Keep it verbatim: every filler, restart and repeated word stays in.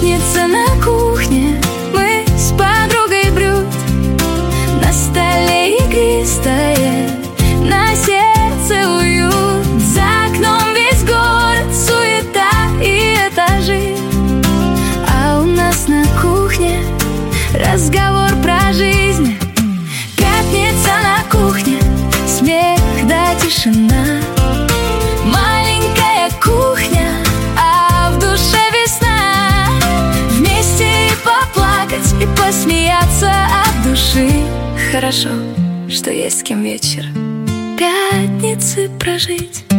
Пятница на кухне, мы с подругой брют, на столе игристое, на сердце уют. За окном весь город, суета и этажи, а у нас на кухне разговор про жизнь. Пятница на кухне, смех да тишина. Маленькая кухня, а в душе весна. Вместе и поплакать, и посмеяться от души. Хорошо, что есть с кем вечер пятницы прожить.